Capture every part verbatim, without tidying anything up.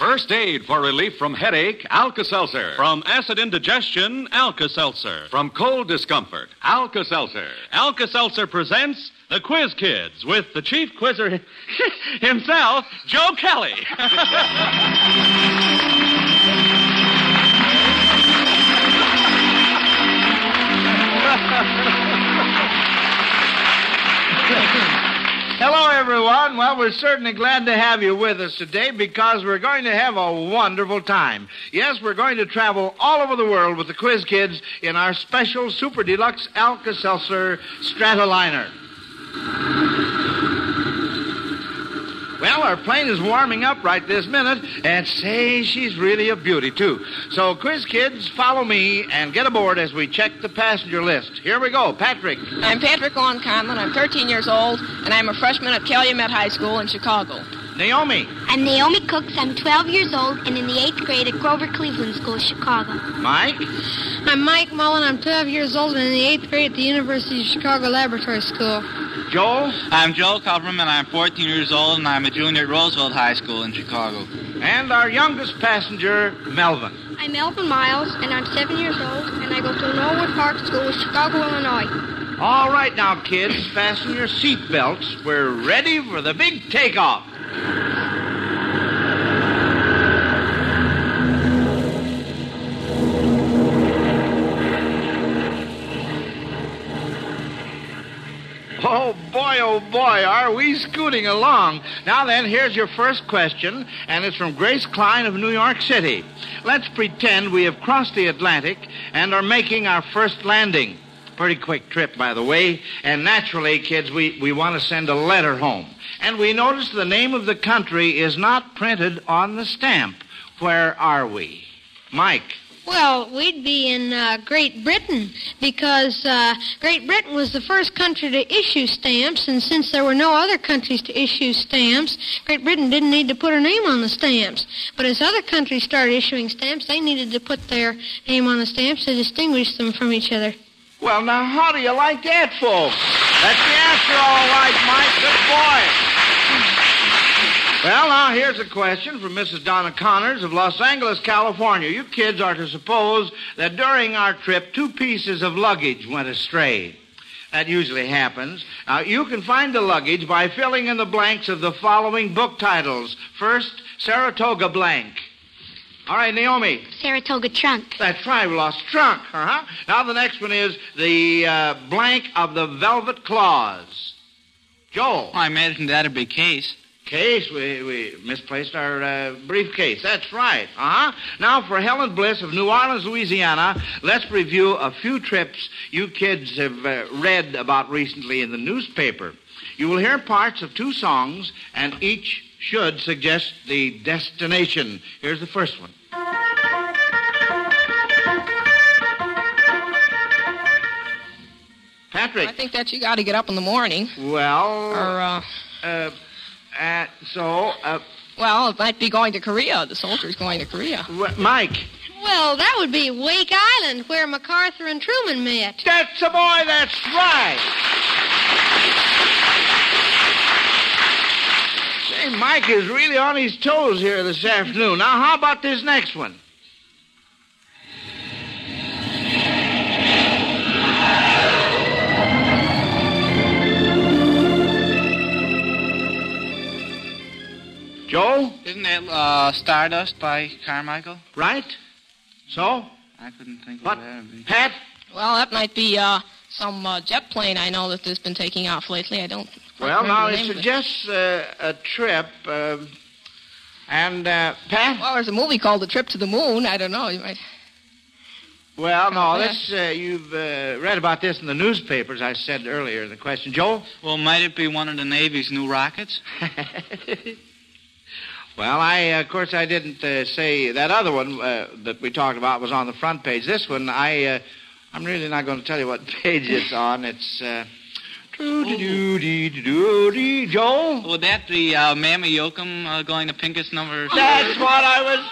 First aid for relief from headache, Alka-Seltzer. From acid indigestion, Alka-Seltzer. From cold discomfort, Alka-Seltzer. Alka-Seltzer presents the Quiz Kids with the chief quizzer himself, Joe Kelly. Hello, everyone. Well, we're certainly glad to have you with us today because we're going to have a wonderful time. Yes, we're going to travel all over the world with the Quiz Kids in our special Super Deluxe Alka-Seltzer Stratoliner. Well, our plane is warming up right this minute, and say, she's really a beauty, too. So, Quiz Kids, follow me and get aboard as we check the passenger list. Here we go. Patrick. I'm Patrick Long Conlon. I'm thirteen years old, and I'm a freshman at Calumet High School in Chicago. Naomi. I'm Naomi Cooks. I'm twelve years old and in the eighth grade at Grover Cleveland School, Chicago. Mike. I'm Mike Mullen. I'm twelve years old and in the eighth grade at the University of Chicago Laboratory School. Joel. I'm Joel Kupperman. I'm fourteen years old, and I'm a junior at Roosevelt High School in Chicago. And our youngest passenger, Melvin. I'm Melvin Miles, and I'm seven years old, and I go to Norwood Park School, Chicago, Illinois. All right now, kids, fasten your seat belts. We're ready for the big takeoff. Oh, boy, oh, boy, are we scooting along. Now then, here's your first question, and it's from Grace Klein of New York City. Let's pretend we have crossed the Atlantic and are making our first landing. Pretty quick trip, by the way. And naturally, kids, we, we want to send a letter home. And we notice the name of the country is not printed on the stamp. Where are we? Mike. Well, we'd be in uh, Great Britain because uh, Great Britain was the first country to issue stamps, and since there were no other countries to issue stamps, Great Britain didn't need to put her name on the stamps. But as other countries started issuing stamps, they needed to put their name on the stamps to distinguish them from each other. Well, now, how do you like that, folks? That's the answer, all right, Mike. Good boy. Well, now, here's a question from Missus Donna Connors of Los Angeles, California. You kids are to suppose that during our trip, two pieces of luggage went astray. That usually happens. Now, you can find the luggage by filling in the blanks of the following book titles. First, Saratoga blank. All right, Naomi. Saratoga trunk. That's right, we lost trunk. Uh-huh. Now the next one is the uh, blank of the velvet claws. Joel. Well, I imagine that'd be case. Case? We, we misplaced our uh, briefcase. That's right. Uh-huh. Now for Helen Bliss of New Orleans, Louisiana, let's review a few trips you kids have uh, read about recently in the newspaper. You will hear parts of two songs, and each should suggest the destination. Here's the first one. Patrick. I think that you got to get up in the morning. Well. Or, uh... Uh, uh so, uh... Well, it might be going to Korea. The soldier's going to Korea. W- Mike. Well, that would be Wake Island, where MacArthur and Truman met. That's the boy, that's right. Say, Mike is really on his toes here this afternoon. Now, how about this next one? Joe? Isn't that uh, Stardust by Carmichael? Right. So? I couldn't think What? of that. Pat? Well, that might be uh, some uh, jet plane I know that has been taking off lately. I don't quite Well, remember now, the it name of suggests uh, a trip. Uh, and, uh, Pat? Well, there's a movie called The Trip to the Moon. I don't know. You might... Well, no, Oh, this, uh, you've uh, read about this in the newspapers, I said earlier in the question. Joe? Well, might it be one of the Navy's new rockets? Well, I, uh, of course, I didn't uh, say that other one uh, that we talked about was on the front page. This one, I, uh, I'm really not going to tell you what page it's on. It's, uh, doo-dee-doo-dee-doo-dee. Joel? Would that be uh, Mammy Yoakum uh, going to Pincus number... That's what I was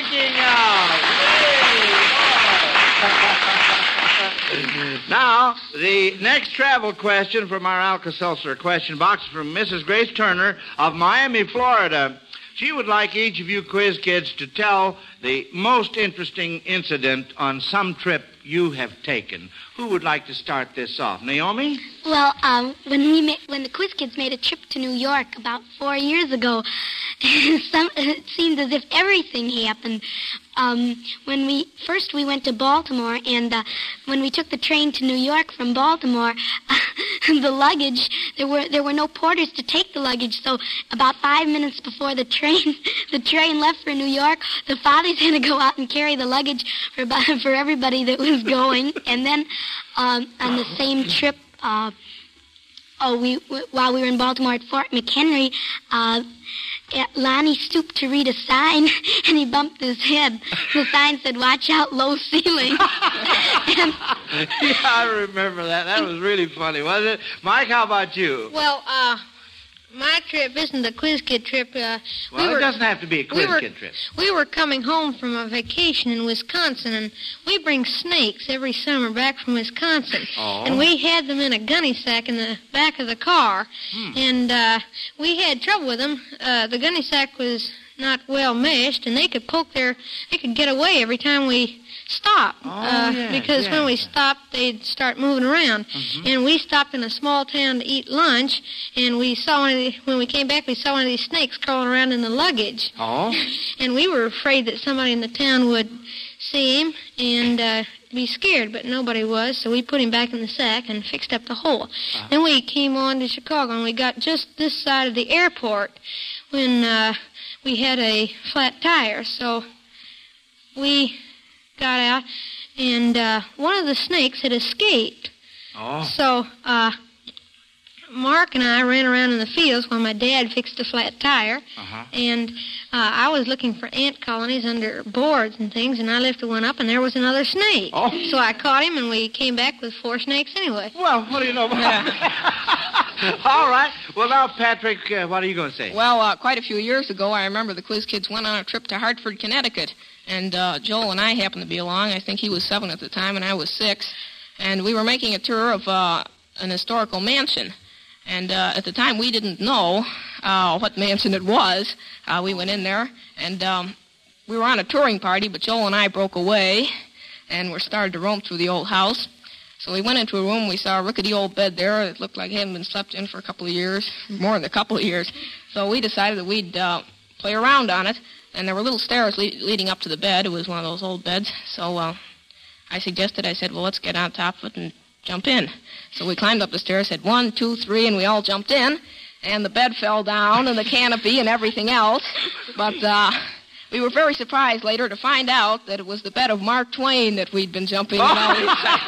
thinking of. Now, the next travel question from our Alka-Seltzer question box is from Missus Grace Turner of Miami, Florida. She would like each of you quiz kids to tell the most interesting incident on some trip you have taken. Who would like to start this off? Naomi? Well, um, when we ma- when the Quiz Kids made a trip to New York about four years ago, some, it seemed as if everything happened. Um, when we first we went to Baltimore, and uh, when we took the train to New York from Baltimore, the luggage there were there were no porters to take the luggage. So about five minutes before the train the train left for New York, the fathers had to go out and carry the luggage for for everybody that was going. And then um, on the same trip, uh, oh, we w- while we were in Baltimore at Fort McHenry. Uh, Lonnie stooped to read a sign, and he bumped his head. The sign said, "Watch out, low ceiling." and, yeah, I remember that. That was really funny, wasn't it? Mike, how about you? Well, uh, my trip isn't a Quiz Kid trip. Uh, well, we were, it doesn't have to be a Quiz we were, Kid trip. We were coming home from a vacation in Wisconsin, and we bring snakes every summer back from Wisconsin. Oh. And we had them in a gunny sack in the back of the car. Hmm. And uh, we had trouble with them. Uh, the gunny sack was not well meshed, and they could poke their, they could get away every time we stopped. Oh, uh, yes, because yes. when we stopped, they'd start moving around. Mm-hmm. And we stopped in a small town to eat lunch, and we saw one of the, when we came back, we saw one of these snakes crawling around in the luggage. Oh? And we were afraid that somebody in the town would see him and uh, be scared, but nobody was, so we put him back in the sack and fixed up the hole. Uh-huh. Then we came on to Chicago, and we got just this side of the airport when uh, we had a flat tire, so we got out, and uh, one of the snakes had escaped. Oh. So uh, Mark and I ran around in the fields while my dad fixed a flat tire, Uh-huh. and uh, I was looking for ant colonies under boards and things, and I lifted one up, and there was another snake. Oh. So I caught him, and we came back with four snakes anyway. Well, what do you know about that? All right. Well, now, Patrick, uh, what are you going to say? Well, uh, quite a few years ago, I remember the Quiz Kids went on a trip to Hartford, Connecticut. And uh, Joel and I happened to be along. I think he was seven at the time, and I was six. And we were making a tour of uh, an historical mansion. And uh, at the time, we didn't know uh, what mansion it was. Uh, we went in there, and um, we were on a touring party, but Joel and I broke away, and we started to roam through the old house. So we went into a room. We saw a rickety old bed there. It looked like it hadn't been slept in for a couple of years, more than a couple of years. So we decided that we'd uh, play around on it. And there were little stairs le- leading up to the bed. It was one of those old beds. So uh, I suggested, I said, well, let's get on top of it and jump in. So we climbed up the stairs, said one, two, three, and we all jumped in. And the bed fell down and the canopy and everything else. But uh, we were very surprised later to find out that it was the bed of Mark Twain that we'd been jumping in all these times.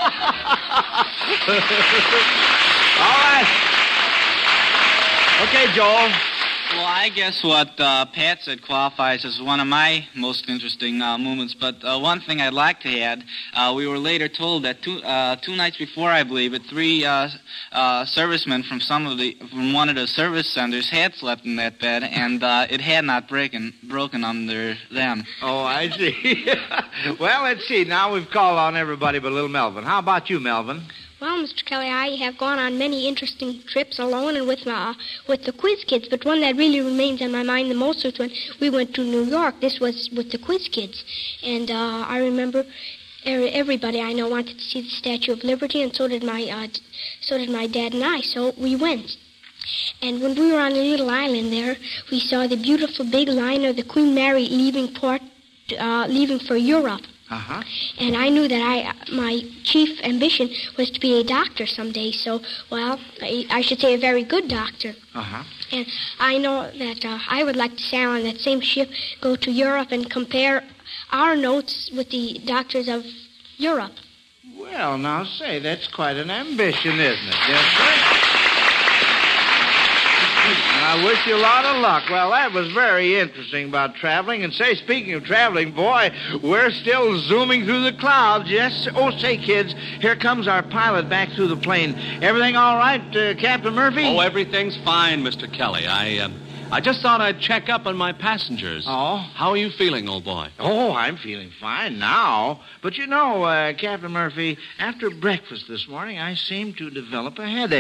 All right. Okay, Joel. Well, I guess what uh, Pat said qualifies as one of my most interesting uh, moments. But uh, one thing I'd like to add, uh, we were later told that two uh, two nights before, I believe, it three uh, uh, servicemen from some of the from one of the service centers had slept in that bed, and uh, it had not broken broken under them. Oh, I see. Well, let's see. Now we've called on everybody but little Melvin. How about you, Melvin? Well, Mister Kelly, I have gone on many interesting trips alone and with uh, with the Quiz Kids, but one that really remains on my mind the most was when we went to New York. This was with the Quiz Kids, and uh, I remember everybody I know wanted to see the Statue of Liberty, and so did my uh, so did my dad and I. So we went. And when we were on a little island there, we saw the beautiful big liner of the Queen Mary leaving port, uh, leaving for Europe. Uh-huh. And I knew that I, my chief ambition was to be a doctor someday. So, well, I, I should say a very good doctor. Uh-huh. And I know that uh, I would like to sail on that same ship, go to Europe, and compare our notes with the doctors of Europe. Well, now, say, that's quite an ambition, isn't it? Yes, sir? And I wish you a lot of luck. Well, that was very interesting about traveling. And say, speaking of traveling, boy, we're still zooming through the clouds. Yes. Oh, say, kids, here comes our pilot back through the plane. Everything all right, uh, Captain Murphy? Oh, everything's fine, Mister Kelly. I, uh, I just thought I'd check up on my passengers. Oh? How are you feeling, old boy? Oh, I'm feeling fine now. But you know, uh, Captain Murphy, after breakfast this morning, I seemed to develop a headache.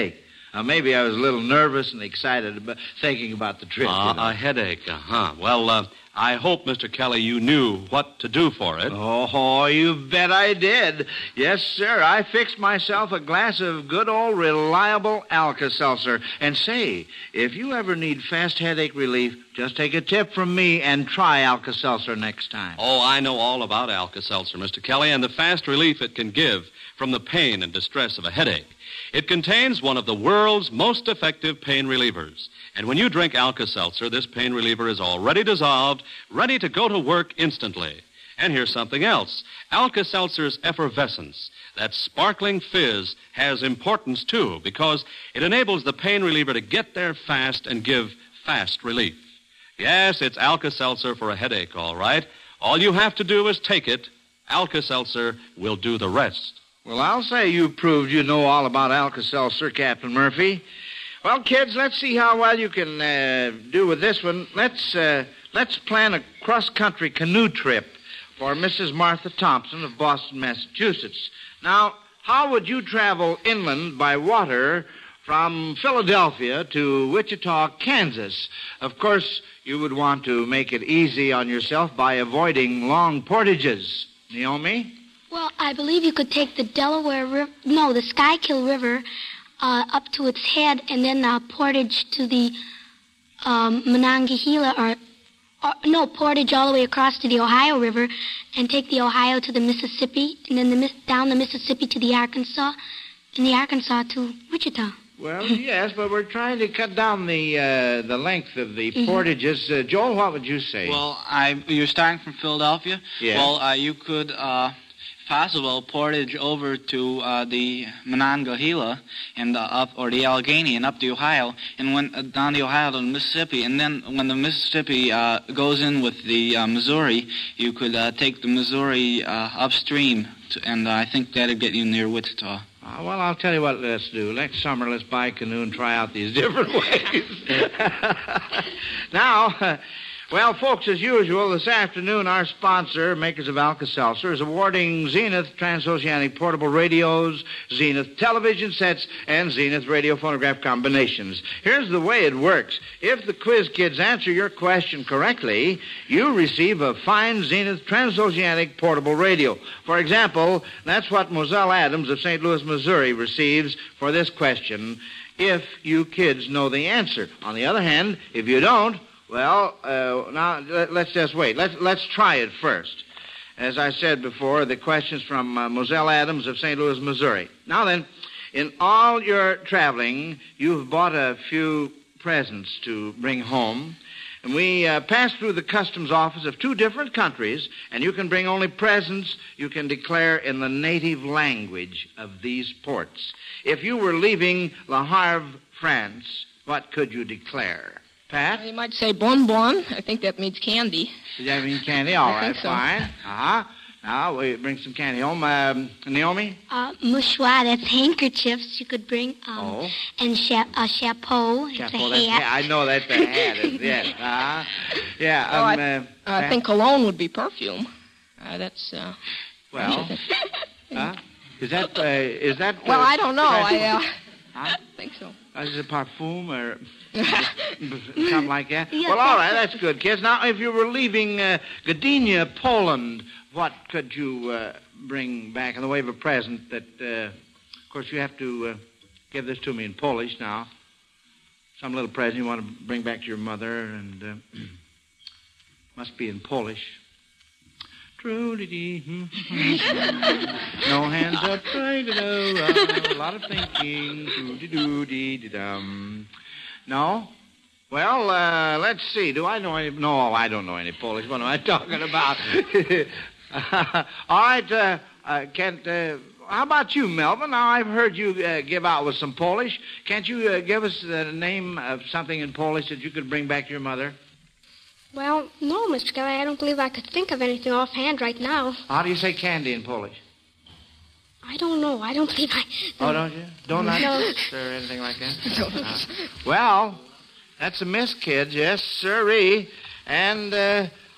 Uh, maybe I was a little nervous and excited about thinking about the trip. Uh, you know. A headache, uh-huh. Well, uh, I hope, Mister Kelly, you knew what to do for it. Oh, you bet I did. Yes, sir. I fixed myself a glass of good old reliable Alka-Seltzer. And say, if you ever need fast headache relief, just take a tip from me and try Alka-Seltzer next time. Oh, I know all about Alka-Seltzer, Mister Kelly, and the fast relief it can give from the pain and distress of a headache. It contains one of the world's most effective pain relievers. And when you drink Alka-Seltzer, this pain reliever is already dissolved, ready to go to work instantly. And here's something else. Alka-Seltzer's effervescence, that sparkling fizz, has importance, too, because it enables the pain reliever to get there fast and give fast relief. Yes, it's Alka-Seltzer for a headache, all right. All you have to do is take it. Alka-Seltzer will do the rest. Well, I'll say you proved you know all about Alka-Seltzer, Captain Murphy. Well, kids, let's see how well you can uh, do with this one. Let's uh, let's plan a cross-country canoe trip for Missus Martha Thompson of Boston, Massachusetts. Now, how would you travel inland by water from Philadelphia to Wichita, Kansas? Of course, you would want to make it easy on yourself by avoiding long portages. Naomi? Well, I believe you could take the Delaware River, no, the Schuylkill River uh, up to its head and then uh, portage to the um, Monongahela, or, or, no, portage all the way across to the Ohio River and take the Ohio to the Mississippi and then the, down the Mississippi to the Arkansas and the Arkansas to Wichita. Well, yes, but we're trying to cut down the uh, the length of the mm-hmm. portages. Uh, Joel, what would you say? Well, I you're starting from Philadelphia? Yeah. Well, uh, you could... Uh, possible portage over to uh, the Monongahela and uh, up, or the Allegheny and up the Ohio, and when uh, down the Ohio to the Mississippi, and then when the Mississippi uh, goes in with the uh, Missouri, you could uh, take the Missouri uh, upstream, to, and uh, I think that'd get you near Wichita. Uh, well, I'll tell you what let's do. Next summer, let's buy a canoe and try out these different ways. Now. Uh, Well, folks, as usual, this afternoon, our sponsor, makers of Alka-Seltzer, is awarding Zenith transoceanic portable radios, Zenith television sets, and Zenith radio phonograph combinations. Here's the way it works. If the quiz kids answer your question correctly, you receive a fine Zenith transoceanic portable radio. For example, that's what Moselle Adams of Saint Louis, Missouri receives for this question, if you kids know the answer. On the other hand, if you don't, well, uh, now, let's just wait. Let's, let's try it first. As I said before, the question's from uh, Moselle Adams of Saint Louis, Missouri. Now then, in all your traveling, you've bought a few presents to bring home. And we uh, pass through the customs office of two different countries, and you can bring only presents you can declare in the native language of these ports. If you were leaving Le Havre, France, what could you declare? Pat? You might say bonbon. I think that means candy. Does that mean candy? All I right, think so. fine. Uh-huh. Now, we bring some candy home. Um, Naomi? Uh, mouchoir, that's handkerchiefs you could bring. Um, Oh. And cha- a chapeau. It's Chapeau, a that's, hat. yeah, I know that's the hat. Is, yes. Uh-huh. Yeah, Oh, um, I, uh, I Pat? think cologne would be perfume. Uh, that's, uh... Well, huh? Is that, uh, is that... Uh, Well, I don't know. I, uh... Huh? think so. Is it parfum or something like that? Yeah, Well, all right, that's- that's good, kids. Now, if you were leaving uh, Gdynia, Poland, what could you uh, bring back in the way of a present that, uh, of course, you have to uh, give this to me in Polish now. Some little present you want to bring back to your mother, and uh, must be in Polish. True-dee-dee. No hands up, try-da-do, a lot of thinking, doo-dee-doo-dee-dee-dum. No? Well, uh, let's see. Do I know any... No, I don't know any Polish. What am I talking about? All right, uh, uh, Kent, uh, how about you, Melvin? Now, I've heard you uh, give out with some Polish. Can't you uh, give us the name of something in Polish that you could bring back to your mother? Well, no, Mister Kelly, I don't believe I could think of anything offhand right now. How do you say candy in Polish? I don't know. I don't believe I... Oh, don't you? Donuts No. or anything like that? Uh, well, that's a miss, kids. Yes, sirree. And uh,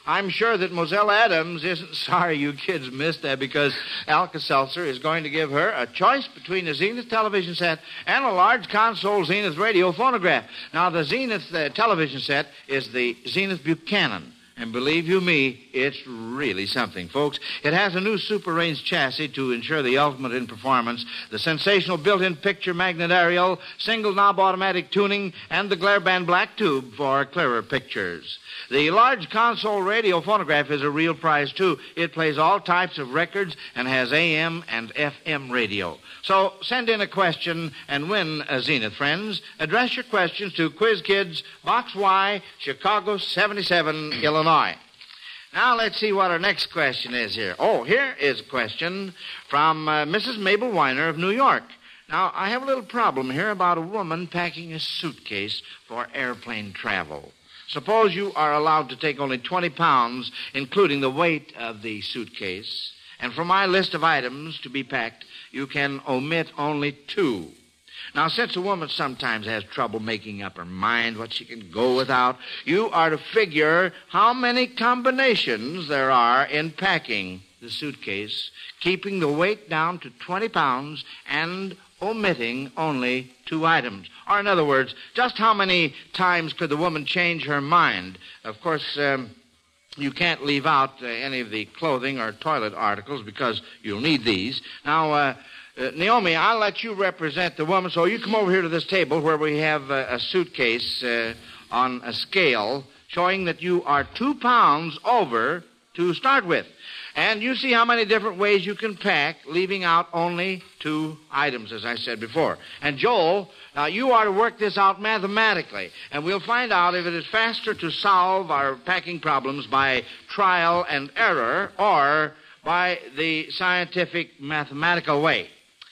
I'm sure that Moselle Adams isn't sorry you kids missed that because Alka-Seltzer is going to give her a choice between a Zenith television set and a large console Zenith radio phonograph. Now, the Zenith uh, television set is the Zenith Buchanan. And believe you me, it's really something, folks. It has a new super range chassis to ensure the ultimate in performance, the sensational built-in picture magnet aerial, single knob automatic tuning, and the glare band black tube for clearer pictures. The large console radio phonograph is a real prize, too. It plays all types of records and has A M and F M radio. So send in a question and win a Zenith, friends. Address your questions to Quiz Kids, Box Y, Chicago seventy-seven, Illinois. Now, let's see what our next question is here. Oh, here is a question from uh, Missus Mabel Weiner of New York. Now, I have a little problem here about a woman packing a suitcase for airplane travel. Suppose you are allowed to take only twenty pounds, including the weight of the suitcase, and from my list of items to be packed, you can omit only two. Now, since a woman sometimes has trouble making up her mind what she can go without, you are to figure how many combinations there are in packing the suitcase, keeping the weight down to twenty pounds and omitting only two items. Or in other words, just how many times could the woman change her mind? Of course, um, you can't leave out uh, any of the clothing or toilet articles because you'll need these. Now, uh, uh, Naomi, I'll let you represent the woman, so you come over here to this table where we have uh, a suitcase uh, on a scale showing that you are two pounds over to start with. And you see how many different ways you can pack, leaving out only two items, as I said before. And Joel, uh, you are to work this out mathematically, and we'll find out if it is faster to solve our packing problems by trial and error or by the scientific mathematical way.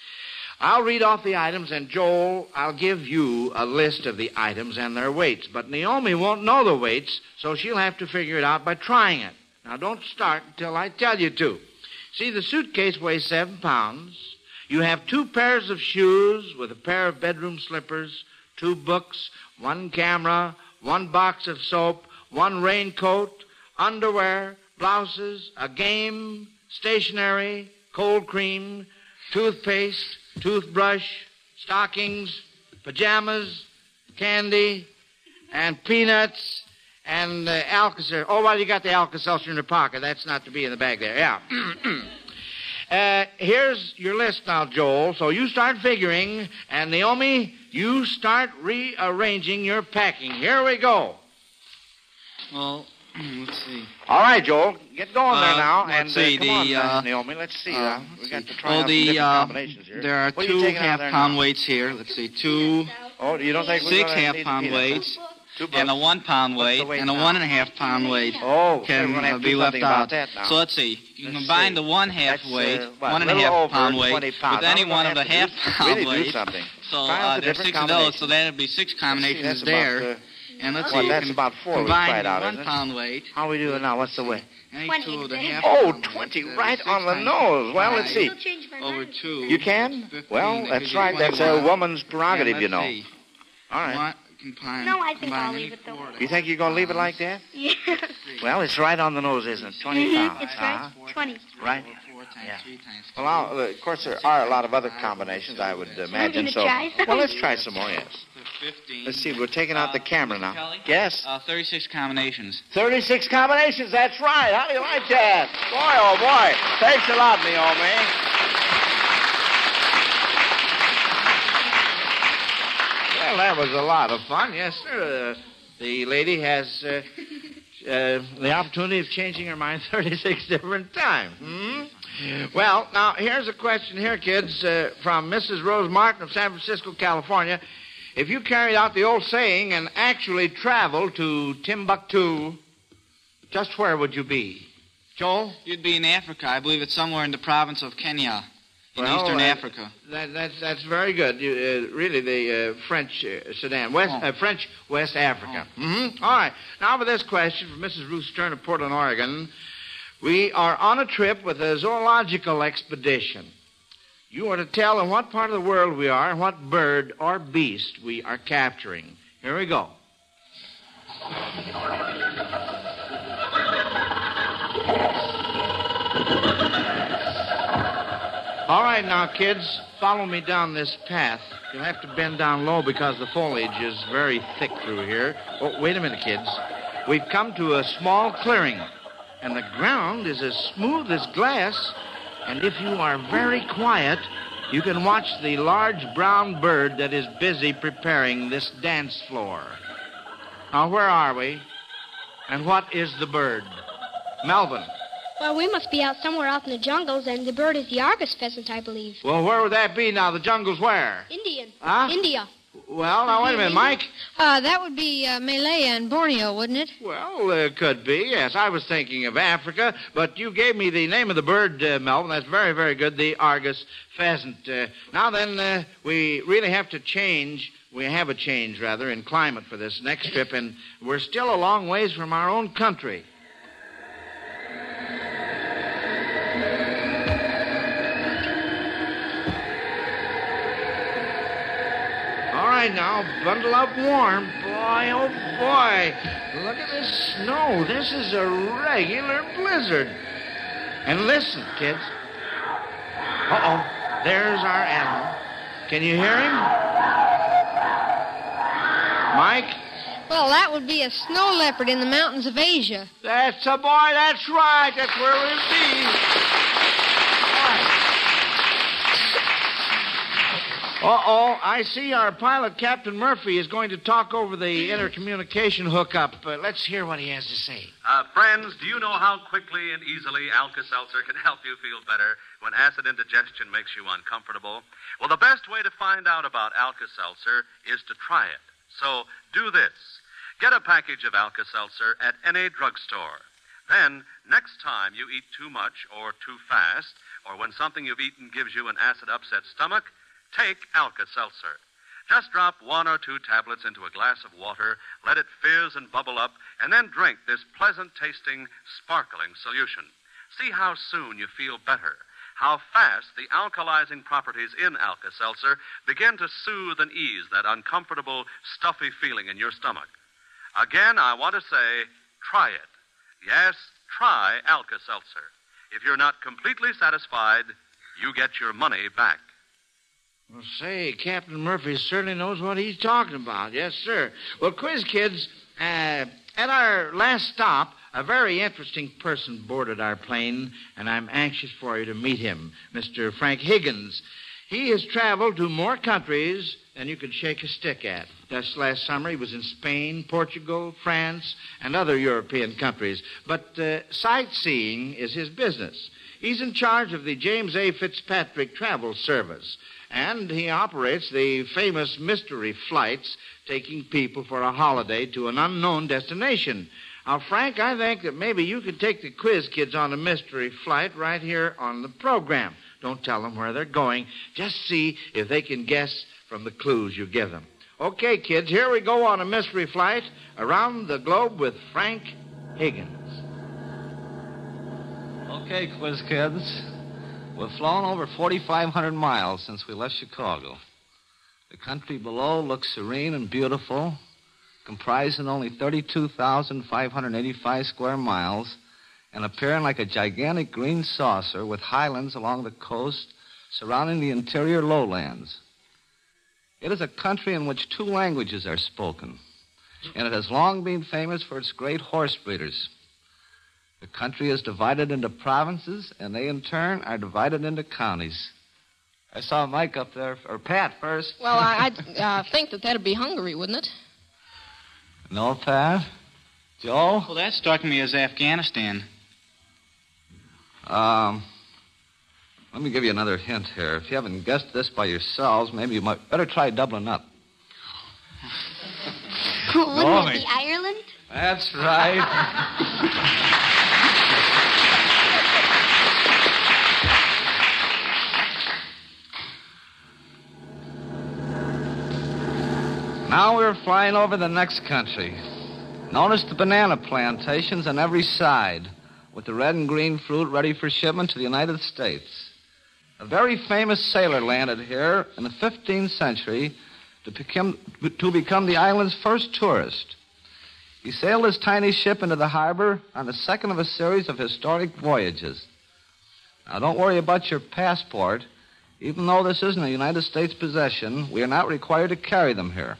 I'll read off the items, and Joel, I'll give you a list of the items and their weights. But Naomi won't know the weights, so she'll have to figure it out by trying it. Now, don't start until I tell you to. See, the suitcase weighs seven pounds. You have two pairs of shoes with a pair of bedroom slippers, two books, one camera, one box of soap, one raincoat, underwear, blouses, a game, stationery, cold cream, toothpaste, toothbrush, stockings, pajamas, candy, and peanuts, and uh, Alka-Seltzer. Oh, well, you got the Alka-Seltzer in your pocket. That's not to be in the bag there. Yeah. uh, here's your list now, Joel. So you start figuring, and Naomi, you start rearranging your packing. Here we go. Well, let's see. All right, Joel. Get going Uh, there now. let's and see, uh, come the, on, uh, Naomi. Let's see. uh, Uh, let's we got see. to try Well, out the, some different uh, combinations here. There are What are you two taking out of there half-pound now? weights here. Let's see, two, Oh, you don't think we're six gonna need the half-pound peanuts, huh? weights, Two and a bucks. one-pound What's the weight, weight and a now? one-and-a-half-pound weight Oh, can we're gonna have uh, to be do left something about out. that now. So let's see. You can Let's combine see. the one-half That's, uh, weight, what, one and a a little half over pound weight, twenty pounds. with any Now we're one gonna of the have to do- half-pound really do weights. something. So Try out uh, the there's different six of those, combinations. so that'd be six combinations that's there. about, uh, and let's well, see, that's you can about four we've combine tried out, the isn't it? one-pound weight. How are we doing now? What's the weight? Any twenty, two of the exactly. half Oh, pound twenty, weights, right six on the times nose. Well, let's five see. Still change my Over mind. two. You can? fifteen, Well, that that's gives you right. That's a twenty-one. woman's prerogative, And you let's know. see. All right. One, combine, No, I think combine I'll any leave it the four way- of You think you're going to leave it like that? Yeah. Well, it's right on the nose, isn't it? twenty Mhm, pounds. it's Uh-huh. right. twenty. Right. Four times Yeah. three times Well, I'll, uh, of course, there are a lot of other combinations, I would imagine. gonna So, try some. well, let's try some more, yes. fifteen. Let's see. We're taking out the Uh, camera Mister now. Kelly? Yes. Uh, thirty-six combinations. thirty-six combinations, that's right. How do you like that? Boy, oh, boy. Thanks a lot, Naomi. Well, that was a lot of fun, yes, sir. Uh, the lady has uh, uh, the opportunity of changing her mind thirty-six different times. Hmm? Well, now, here's a question here, kids, uh, from Missus Rose Martin of San Francisco, California. If you carried out the old saying and actually traveled to Timbuktu, just where would you be? Joel? You'd be in Africa. I believe it's somewhere in the province of Kenya, in Well, eastern uh, Africa. That, that's that's very good. You, uh, really, the uh, French uh, Sudan, West Oh. uh, French West Africa. Mm-hmm. All right. Now for this question from Missus Ruth Stern of Portland, Oregon. We are on a trip with a zoological expedition. You are to tell in what part of the world we are and what bird or beast we are capturing. Here we go. All right, now, kids, follow me down this path. You'll have to bend down low because the foliage is very thick through here. Oh, wait a minute, kids. We've come to a small clearing, and the ground is as smooth as glass. And if you are very quiet, you can watch the large brown bird that is busy preparing this dance floor. Now, where are we? And what is the bird? Melvin. Well, we must be out somewhere out in the jungles, and the bird is the Argus pheasant, I believe. Well, where would that be now? The jungle's where? Indian. Huh? India. Well, now, wait a minute, Mike. Uh, that would be uh, Malaya and Borneo, wouldn't it? Well, it uh, could be, yes. I was thinking of Africa, but you gave me the name of the bird, uh, Melvin. That's very, very good, the Argus pheasant. Uh, now then, uh, we really have to change, we have a change, rather, in climate for this next trip, and we're still a long ways from our own country. All right, now, bundle up warm. Boy, oh, boy. Look at this snow. This is a regular blizzard. And listen, kids. Uh-oh. There's our animal. Can you hear him? Mike? Well, that would be a snow leopard in the mountains of Asia. That's a boy. That's right. That's where we'll be. Uh-oh, I see our pilot, Captain Murphy, is going to talk over the intercommunication hookup. Uh, let's hear what he has to say. Uh, friends, do you know how quickly and easily Alka-Seltzer can help you feel better when acid indigestion makes you uncomfortable? Well, the best way to find out about Alka-Seltzer is to try it. So do this. Get a package of Alka-Seltzer at any drugstore. Then, next time you eat too much or too fast, or when something you've eaten gives you an acid-upset stomach, take Alka-Seltzer. Just drop one or two tablets into a glass of water, let it fizz and bubble up, and then drink this pleasant-tasting, sparkling solution. See how soon you feel better, how fast the alkalizing properties in Alka-Seltzer begin to soothe and ease that uncomfortable, stuffy feeling in your stomach. Again, I want to say, try it. Yes, try Alka-Seltzer. If you're not completely satisfied, you get your money back. Well, say, Captain Murphy certainly knows what he's talking about. Yes, sir. Well, quiz kids, uh, at our last stop, a very interesting person boarded our plane, and I'm anxious for you to meet him, Mister Frank Higgins. He has traveled to more countries than you could shake a stick at. Just last summer, he was in Spain, Portugal, France, and other European countries. But uh, sightseeing is his business. He's in charge of the James A. Fitzpatrick Travel Service, and he operates the famous mystery flights taking people for a holiday to an unknown destination. Now, Frank, I think that maybe you could take the quiz kids on a mystery flight right here on the program. Don't tell them where they're going. Just see if they can guess from the clues you give them. Okay, kids, here we go on a mystery flight around the globe with Frank Higgins. Okay, quiz kids. We've flown over forty-five hundred miles since we left Chicago. The country below looks serene and beautiful, comprising only thirty-two thousand five hundred eighty-five square miles and appearing like a gigantic green saucer with highlands along the coast surrounding the interior lowlands. It is a country in which two languages are spoken, and it has long been famous for its great horse breeders. The country is divided into provinces, and they, in turn, are divided into counties. I saw Mike up there, or Pat first. Well, I I'd, uh, think that that'd be Hungary, wouldn't it? No, Pat? Joe? Well, that struck me as Afghanistan. Um, let me give you another hint here. If you haven't guessed this by yourselves, maybe you might better try doubling up. Wouldn't Oh, it be Ireland? That's right. Now we're flying over the next country. Notice the banana plantations on every side, with the red and green fruit ready for shipment to the United States. A very famous sailor landed here in the fifteenth century to become, to become the island's first tourist. He sailed his tiny ship into the harbor on the second of a series of historic voyages. Now, don't worry about your passport. Even though this isn't a United States possession, we are not required to carry them here.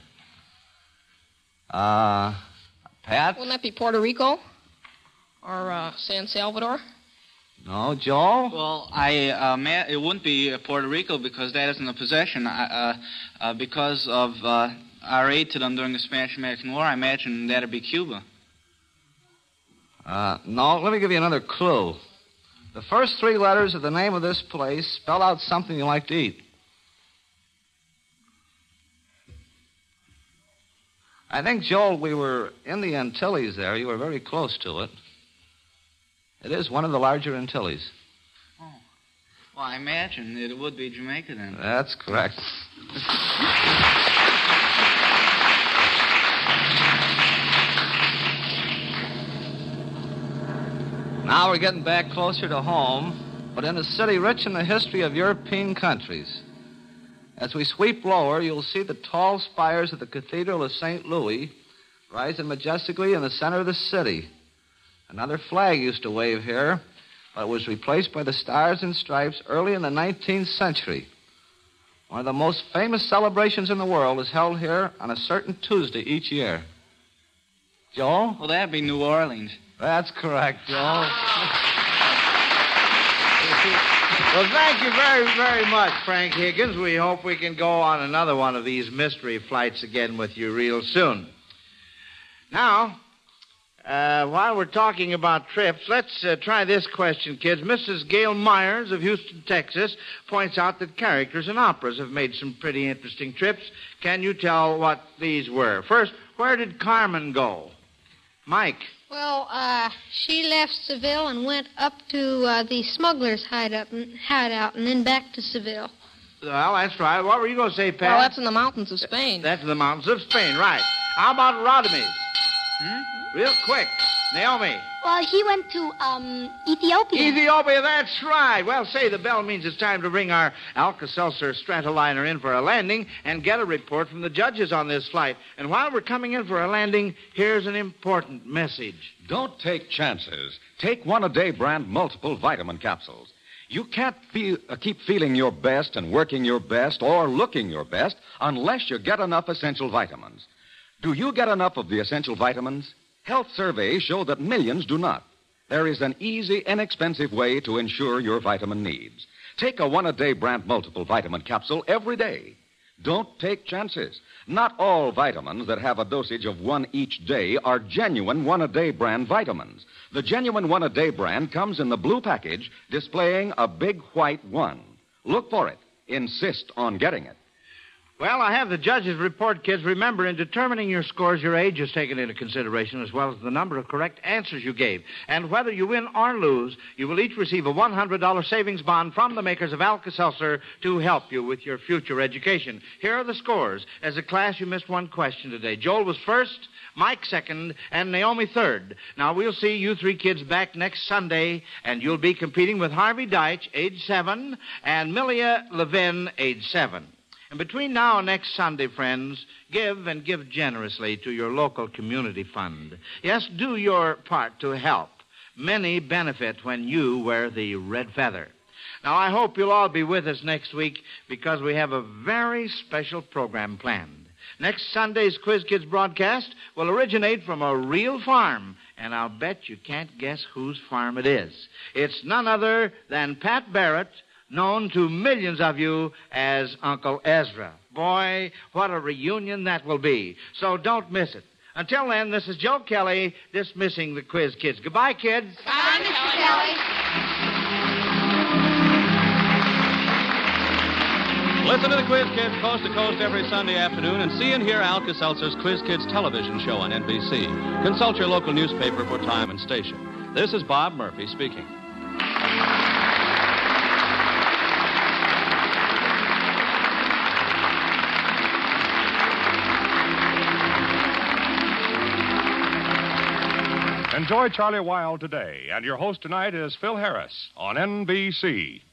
Uh, Pat? Wouldn't that be Puerto Rico? Or uh, San Salvador? No, Joel? Well, I uh, ma- it wouldn't be uh, Puerto Rico because that isn't a possession. I, uh, uh, because of uh, our aid to them during the Spanish-American War, I imagine that'd be Cuba. Uh, no, let me give you another clue. The first three letters of the name of this place spell out something you like to eat. I think, Joel, we were in the Antilles there. You were very close to it. It is one of the larger Antilles. Oh. Well, I imagine it would be Jamaica then. That's correct. Now we're getting back closer to home, but in a city rich in the history of European countries. As we sweep lower, you'll see the tall spires of the Cathedral of Saint Louis rising majestically in the center of the city. Another flag used to wave here, but it was replaced by the Stars and Stripes early in the nineteenth century. One of the most famous celebrations in the world is held here on a certain Tuesday each year. Joel? Well, that'd be New Orleans. That's correct, Joel. Well, thank you very, very much, Frank Higgins. We hope we can go on another one of these mystery flights again with you real soon. Now, uh, while we're talking about trips, let's uh, try this question, kids. Missus Gail Myers of Houston, Texas, points out that characters in operas have made some pretty interesting trips. Can you tell what these were? First, where did Carmen go? Mike. Well, uh, she left Seville and went up to uh, the smugglers' hideout and, hideout and then back to Seville. Well, that's right. What were you going to say, Pat? Well, that's in the mountains of Spain. That's in the mountains of Spain, right. How about Radames? Hmm? Real quick. Naomi. Well, he went to, um, Ethiopia. Ethiopia, that's right. Well, say, the bell means it's time to bring our Alka-Seltzer Stratoliner in for a landing and get a report from the judges on this flight. And while we're coming in for a landing, here's an important message. Don't take chances. Take one-a-day brand multiple vitamin capsules. You can't feel, uh, keep feeling your best and working your best or looking your best unless you get enough essential vitamins. Do you get enough of the essential vitamins? Health surveys show that millions do not. There is an easy, inexpensive way to ensure your vitamin needs. Take a one-a-day brand multiple vitamin capsule every day. Don't take chances. Not all vitamins that have a dosage of one each day are genuine one-a-day brand vitamins. The genuine one-a-day brand comes in the blue package displaying a big white one. Look for it. Insist on getting it. Well, I have the judge's report, kids. Remember, in determining your scores, your age is taken into consideration, as well as the number of correct answers you gave. And whether you win or lose, you will each receive a one hundred dollars savings bond from the makers of Alka-Seltzer to help you with your future education. Here are the scores. As a class, you missed one question today. Joel was first, Mike second, and Naomi third. Now, we'll see you three kids back next Sunday, and you'll be competing with Harvey Deitch, age seven, and Milia Levin, age seven. And between now and next Sunday, friends, give and give generously to your local community fund. Yes, do your part to help. Many benefit when you wear the red feather. Now, I hope you'll all be with us next week because we have a very special program planned. Next Sunday's Quiz Kids broadcast will originate from a real farm, and I'll bet you can't guess whose farm it is. It's none other than Pat Barrett, known to millions of you as Uncle Ezra. Boy, what a reunion that will be. So don't miss it. Until then, this is Joe Kelly dismissing the Quiz Kids. Goodbye, kids. Bye, Mister Kelly. Listen to the Quiz Kids coast to coast every Sunday afternoon and see and hear Alka-Seltzer's Quiz Kids television show on N B C. Consult your local newspaper for time and station. This is Bob Murphy speaking. Enjoy Charlie Wilde today, and your host tonight is Phil Harris on N B C.